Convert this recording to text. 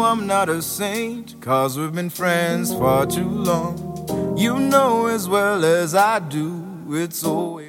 I'm not a saint, 'cause we've been friends far too long. You know as well as I do, it's always